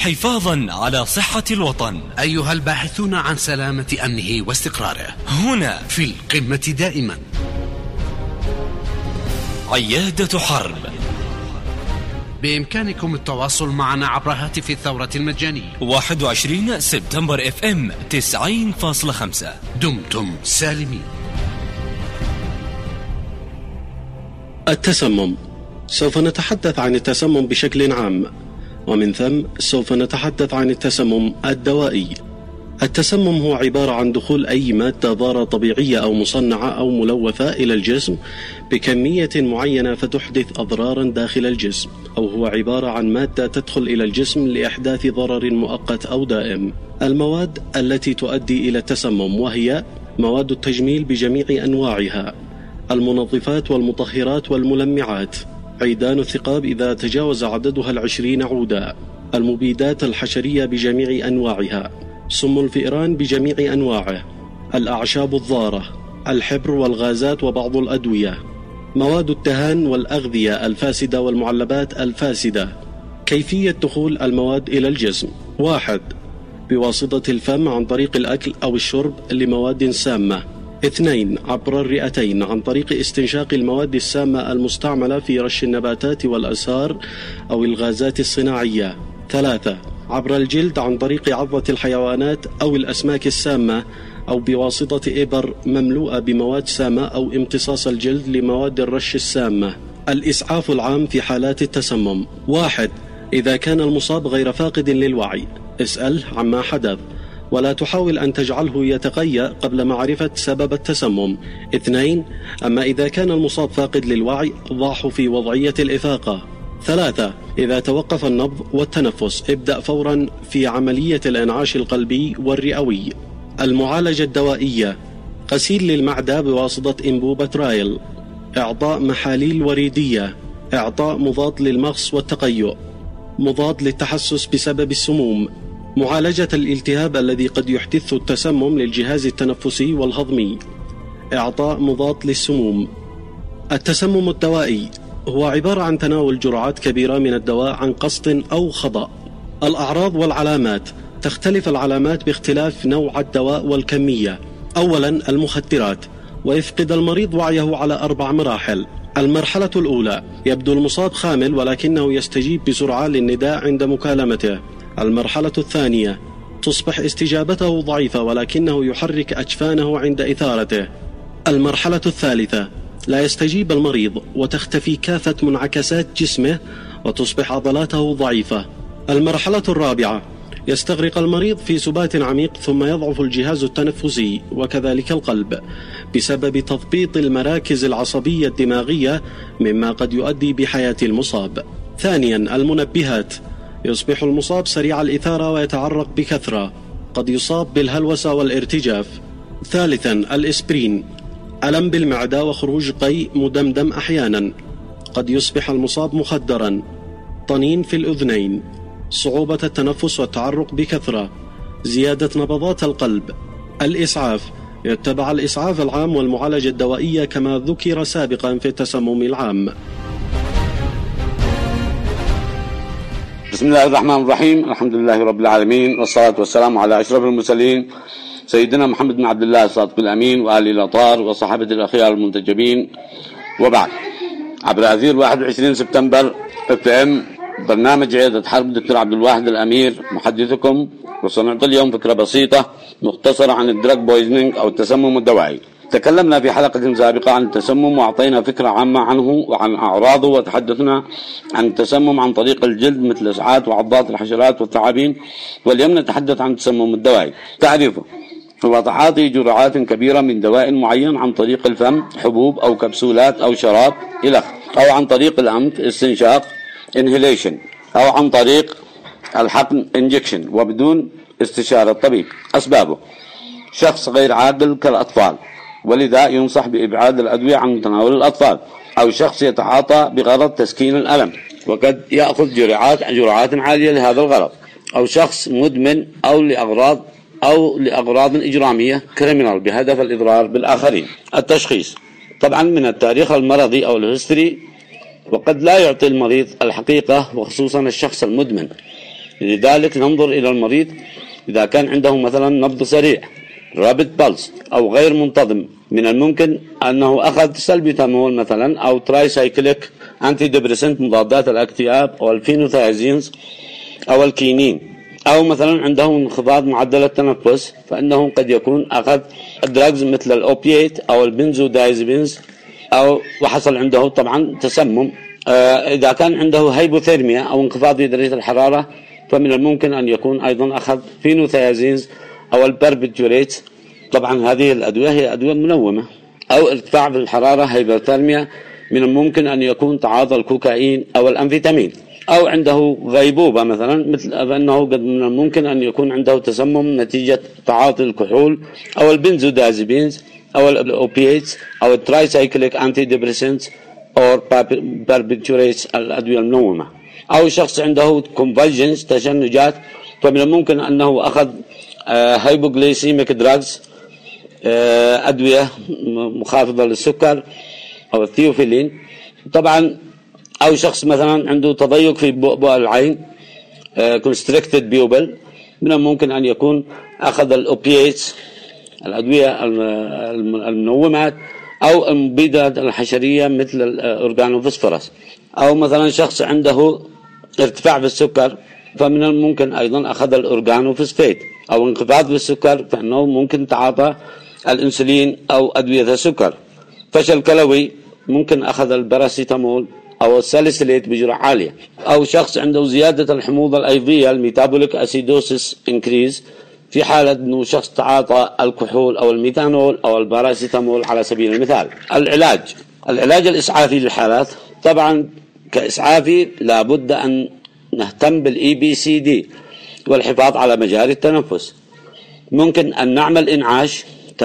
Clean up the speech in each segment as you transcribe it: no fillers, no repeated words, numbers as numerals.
حفاظا على صحة الوطن. أيها الباحثون عن سلامة أمنه واستقراره، هنا في القمة دائما عيادة حرب. بإمكانكم التواصل معنا عبر هاتف الثورة المجاني 21 سبتمبر FM 90.5. دمتم سالمين. التسمم. سوف نتحدث عن التسمم بشكل عام، ومن ثم سوف نتحدث عن التسمم الدوائي. التسمم هو عبارة عن دخول أي مادة ضارة طبيعية أو مصنعة أو ملوثة إلى الجسم بكمية معينة فتحدث أضرارا داخل الجسم، أو هو عبارة عن مادة تدخل إلى الجسم لإحداث ضرر مؤقت أو دائم. المواد التي تؤدي إلى التسمم وهي مواد التجميل بجميع أنواعها، المنظفات والمطهرات والملمعات، عيدان الثقاب إذا تجاوز عددها 20 عودا، المبيدات الحشرية بجميع أنواعها، سم الفئران بجميع أنواعه، الأعشاب الضارة، الحبر والغازات وبعض الأدوية، مواد الدهان والأغذية الفاسدة والمعلبات الفاسدة. كيفية دخول المواد إلى الجسم: 1. بواسطة الفم عن طريق الأكل أو الشرب لمواد سامة. 2. عبر الرئتين عن طريق استنشاق المواد السامة المستعملة في رش النباتات والأزهار أو الغازات الصناعية. 3. عبر الجلد عن طريق عضة الحيوانات أو الأسماك السامة، أو بواسطة إبر مملوءة بمواد سامة أو امتصاص الجلد لمواد الرش السامة. الإسعاف العام في حالات التسمم: 1. إذا كان المصاب غير فاقد للوعي، اسأل عما حدث ولا تحاول أن تجعله يتقيأ قبل معرفة سبب التسمم. 2. أما إذا كان المصاب فاقد للوعي، ضعه في وضعية الإفاقة. 3. إذا توقف النبض والتنفس، ابدأ فورا في عملية الإنعاش القلبي والرئوي. المعالجة الدوائية: غسيل للمعدة بواسطة أنبوبة رايل، إعطاء محاليل وريدية، إعطاء مضاد للمغص والتقيؤ، مضاد للتحسس بسبب السموم، معالجة الالتهاب الذي قد يحدث التسمم للجهاز التنفسي والهضمي، إعطاء مضاد للسموم. التسمم الدوائي هو عبارة عن تناول جرعات كبيرة من الدواء عن قصد أو خطأ. الأعراض والعلامات: تختلف العلامات باختلاف نوع الدواء والكمية. أولا، المخدرات، ويفقد المريض وعيه على 4 مراحل. المرحلة الأولى: يبدو المصاب خامل ولكنه يستجيب بسرعة للنداء عند مكالمته. المرحلة الثانية: تصبح استجابته ضعيفة ولكنه يحرك أجفانه عند إثارته. المرحلة الثالثة: لا يستجيب المريض وتختفي كافة منعكسات جسمه وتصبح عضلاته ضعيفة. المرحلة الرابعة: يستغرق المريض في سبات عميق ثم يضعف الجهاز التنفسي وكذلك القلب بسبب تثبيط المراكز العصبية الدماغية، مما قد يؤدي بحياة المصاب. ثانيا، المنبهات: يصبح المصاب سريع الإثارة ويتعرق بكثرة، قد يصاب بالهلوسة والارتجاف. ثالثا، الإسبرين: ألم بالمعدة وخروج قيء مدمدم أحيانا، قد يصبح المصاب مخدرا. طنين في الأذنين، صعوبة التنفس والتعرق بكثرة، زيادة نبضات القلب. الإسعاف: يتبع الإسعاف العام والمعالجة الدوائية كما ذكر سابقا في التسمم العام. بسم الله الرحمن الرحيم. الحمد لله رب العالمين، والصلاة والسلام على أشرف المرسلين سيدنا محمد بن عبد الله الصادق الأمين وآله الأطهار وصحابة الأخيار المنتجبين، وبعد. عبر أثير 21 سبتمبر FM برنامج عيادة حرب، دكتور عبد الواحد الأمير محدثكم، وسنعطي اليوم فكرة بسيطة مختصرة عن الدراج بويزنينج أو التسمم الدوائي. تكلمنا في حلقة سابقة عن التسمم وأعطينا فكرة عامة عنه وعن أعراضه، وتحدثنا عن التسمم عن طريق الجلد مثل الإسعاف وعضات الحشرات والثعابين. واليوم نتحدث عن التسمم الدوائي. تعريفه: هو تعاطي جرعات كبيرة من دواء معين عن طريق الفم، حبوب أو كبسولات أو شراب إلخ، أو عن طريق الأنف استنشاق inhalation، أو عن طريق الحقن injection وبدون استشارة طبيب. أسبابه: شخص غير عاقل كالأطفال، ولذا ينصح بإبعاد الأدوية عن تناول الأطفال، أو شخص يتعاطى بغرض تسكين الألم وقد يأخذ جرعات عالية لهذا الغرض، أو شخص مدمن أو لأغراض إجرامية كريمنال بهدف الإضرار بالآخرين. التشخيص: طبعا من التاريخ المرضي أو الهستوري، وقد لا يعطي المريض الحقيقة، وخصوصا الشخص المدمن، لذلك ننظر إلى المريض إذا كان عنده مثلا نبض سريع رابيد بالس أو غير منتظم، من الممكن أنه أخذ سلبيتامول مثلا أو ترايسايكليك أنتي ديبريسنت مضادات الاكتئاب أو الفينوثايزينز أو الكينين، أو مثلا عنده انخفاض معدل التنفس، فإنه قد يكون أخذ دراجز مثل الأوبيات أو البنزودايزبينز، أو وحصل عنده طبعا تسمم. إذا كان عنده هايبوثيرميا أو انخفاض في درجة الحرارة، فمن الممكن أن يكون أيضا أخذ فينوثايزينز أو البربيتوريت. طبعا هذه الأدوية هي أدوية منومة. أو ارتفاع في الحرارة هايبوثيرميا، من الممكن أن يكون تعاطى الكوكايين أو الأمفيتامين. أو عنده غيبوبة مثلا، مثل فإنه قد من الممكن أن يكون عنده تسمم نتيجة تعاطي الكحول أو البنزودازيبينز أو الأوبياتس أو الترايسايكليك أنتي ديبريسنتس أو باربيتوريتس الأدوية المنومة. أو شخص عنده كونفالجنز تشنجات، فمن الممكن أنه أخذ هايبوغليسيميك دراجز أدوية مخافضة للسكر أو الثيوفيلين طبعا. أو شخص مثلا عنده تضيق في بؤبؤ العين constricted pupil، من الممكن أن يكون أخذ الأوبياتس الأدوية المنومات أو المبيدات الحشرية مثل الأورغانوفوسفورس. أو مثلا شخص عنده ارتفاع في السكر، فمن الممكن أيضا أخذ الأورغانوفوسفات. أو انخفاض في السكر، فإنه ممكن تعاطى الأنسولين أو أدوية السكر. فشل كلوي، ممكن أخذ الباراسيتامول أو الساليسيليت بجرعة عالية. أو شخص عنده زيادة الحموضة الأيضية الميتابوليك أسيدوسيس إنكريز، في حالة أنه شخص تعاطى الكحول أو الميثانول أو الباراسيتامول على سبيل المثال. العلاج الإسعافي للحالات، طبعا كإسعافي لابد أن نهتم بالEBCD والحفاظ على مجاري التنفس. ممكن أن نعمل إنعاش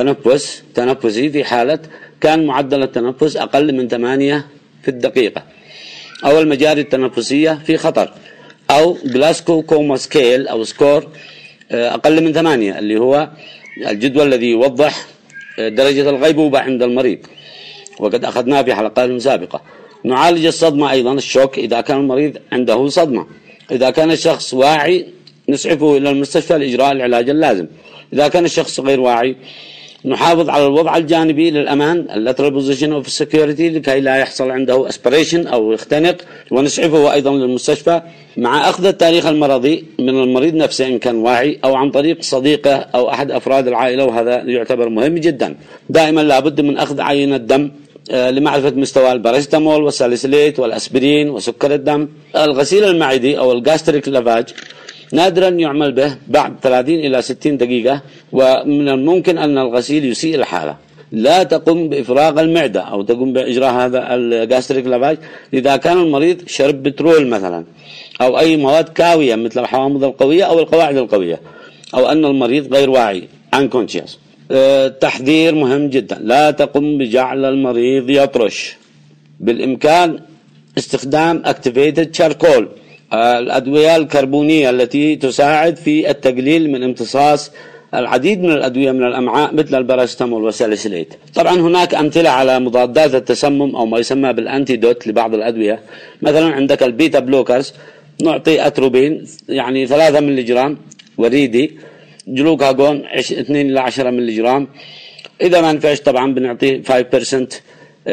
تنفسي في حالة كان معدل التنفس أقل من 8 في الدقيقة، أو المجاري التنفسية في خطر. أو جلاسكو كوما سكيل أو سكور أقل من 8، اللي هو الجدول الذي يوضح درجة الغيبوبة عند المريض، وقد أخذناه في حلقات سابقة. نعالج الصدمة أيضا، الشوك، إذا كان المريض عنده صدمة. إذا كان الشخص واعي نسعفه إلى المستشفى لإجراء العلاج اللازم. إذا كان الشخص غير واعي نحافظ على الوضع الجانبي للأمان lateral position of security لكي لا يحصل عنده aspiration أو يختنق، ونسعفه أيضا للمستشفى مع أخذ التاريخ المرضي من المريض نفسه إن كان واعي، أو عن طريق صديقه أو أحد أفراد العائلة، وهذا يعتبر مهم جدا. دائما لابد من أخذ عينة دم لمعرفة مستوى الباراسيتامول والساليسيليت والأسبرين وسكر الدم. الغسيل المعدي أو الجاستريك لافاج نادرا يعمل به بعد 30 إلى 60 دقيقة، ومن الممكن أن الغسيل يسيء الحالة. لا تقوم بإفراغ المعدة أو تقوم بإجراء هذا الجاستريك لافاج إذا كان المريض شرب بترول مثلا، أو أي مواد كاوية مثل الحوامض القوية أو القواعد القوية، أو أن المريض غير واعي unconscious. تحذير مهم جدا، لا تقوم بجعل المريض يطرش. بالإمكان استخدام activated charcoal، الأدوية الكربونية التي تساعد في التقليل من امتصاص العديد من الأدوية من الأمعاء مثل الباراسيتامول والساليسيليت. طبعا هناك أمثلة على مضادات التسمم أو ما يسمى بالأنتيدوت لبعض الأدوية. مثلا عندك البيتا بلوكرز، نعطي أتروبين يعني 3 ملغ، وريدي جلوكاغون 2 إلى 10 ملغ. إذا ما نفعش طبعا بنعطي 5%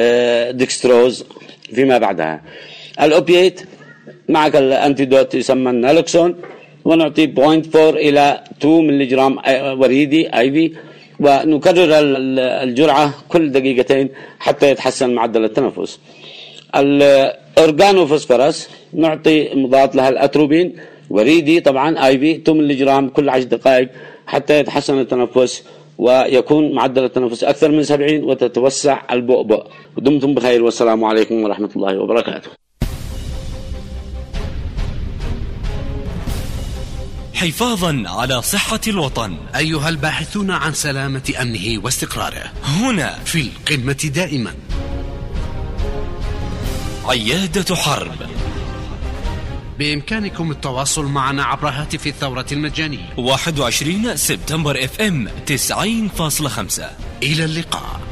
ديكستروز فيما بعدها. الأوبيات معك الأنتيدوت يسمى النالوكسون، ونعطي 0.4 إلى 2 ملغ وريدي IV، ونكرر الجرعة كل دقيقتين حتى يتحسن معدل التنفس. الأورغانوفوسفورس نعطي مضاد لها الأتروبين، وريدي طبعا IV 2 ملغ كل 10 دقائق حتى يتحسن التنفس ويكون معدل التنفس أكثر من 70 وتتوسع البؤبؤ. ودمتم بخير، والسلام عليكم ورحمة الله وبركاته. حفاظا على صحة الوطن. أيها الباحثون عن سلامة أمنه واستقراره، هنا في القمة دائما عيادة حرب. بإمكانكم التواصل معنا عبر هاتف الثورة المجاني 21 سبتمبر FM 90.5. إلى اللقاء.